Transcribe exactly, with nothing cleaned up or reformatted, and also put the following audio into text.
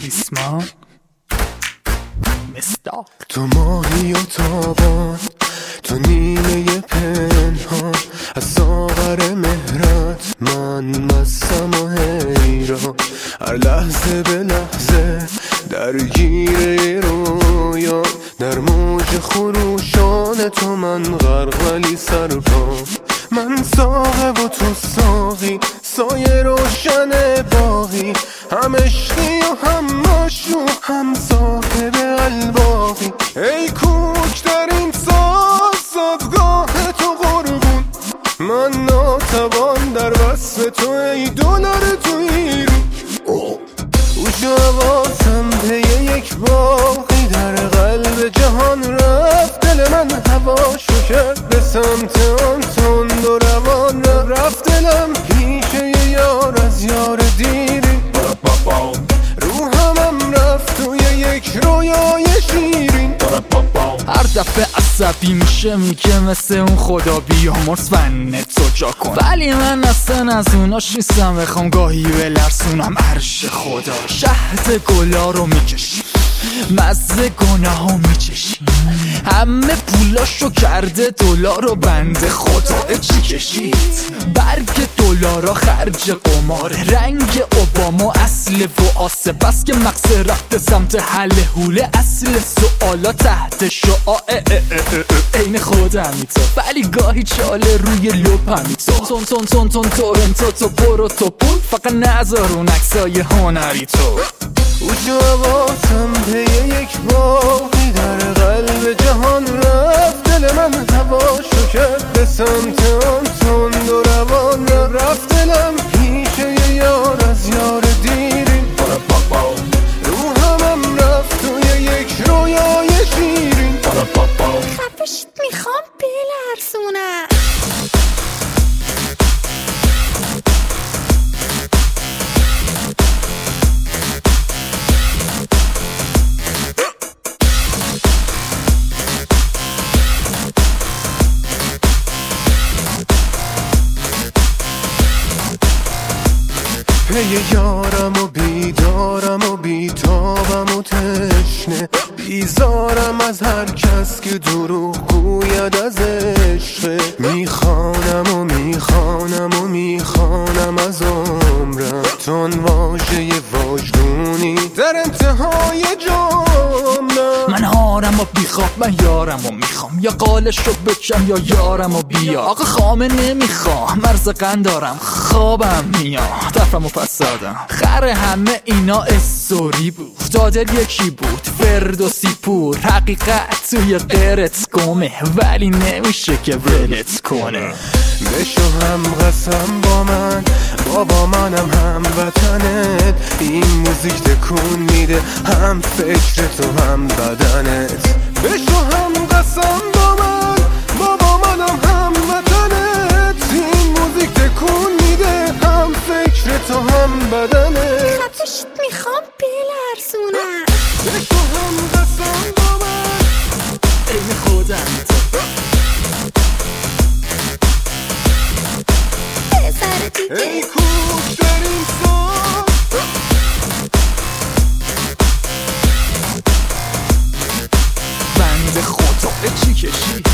ریسمان مستاق. تو ماهی و تابان، تو نیمه پنهان، از ساغر مهرت من مستم و حیران، هر لحظه به لحظه درگیر رویا، در موج خروشان تو من غرق ولی سرپام. من ساقه و تو ساقی، سایه روشن باقی، هم عشقی و هم مشروع، هم صاحب الباقی. ای کوک در این ساز زادگاه تو قربون، من ناتوان در وصف تو ای دلار تو ایرون. گوش و حواسم پی یک باقی، در قلب جهان رفت دل من هواشو کرد، به سمت آن تند و روان رفت دلم پیش یار از یار دیری. روحمم رفت توی یک رویای شیرین. هر دفعه عصبی میشه میگه مثل اون خدا بیامرز فنت تو جا کن، ولی من اصلا از اوناش نیستم بخوام گاهی بلرسونم عرش خدا. شهد گلا رو میکشی، مزه گناهو میچشی، همه پولاشو کرده دلار و بنده خدا چی کشید. برگ دلارا خرج قماره، رنگ اوباما اصل و آسه، بس که مقصد رفته سمت حل حوله، اصل سوالا تحت شعاع این خودمی تو، ولی گاهی چاله روی لپمی تو. تون تون تون تون تورنتو تو برو تو پول، فقط نذار اون عکسای هنری تو. گوش و حواسم پی یک باقی، در قلب جهان رفت دل من هواشو کرد، به سمت آن تند و روان رفت دلم پیش یار از یار دیرین. روحمم رفت توی یک رویای شیرین. خفشت میخوام بلرزونم. پی یارم و بیدارم و بیتابم و تشنه، بیزارم از هر کس که دروغ گوید از عشقه. میخوانم و میخوانم و میخوانم از عمرم، تون واژه واژگونی در انتهای جملم. من هارم و بیخواب، من یارم و میخوام، یا قالش رو بکشم یا یارم و بیا. آقا خامه نمیخوام، مرز قند دارم، خوابم میاد، دفرم و فسادم. خر همه اینا استوری بود، دادر یکی بود فردوسی پور. حقیقت توی غیرت گمه، ولی نمیشه که ولت کنه. بشو هم قسم با من، بابا منم هم وطنت، این موزیک تکون میده هم فکر تو هم بدنت. بشو هم قسم با من، بابا منم هم وطنت، این موزیک تکون میده هم فکر تو هم بدنت. خفشت میخوام بلرزونم. بشو هم قسم با من، این خودم تو. ای کوک در این ساز، بنده خدا چی کشی.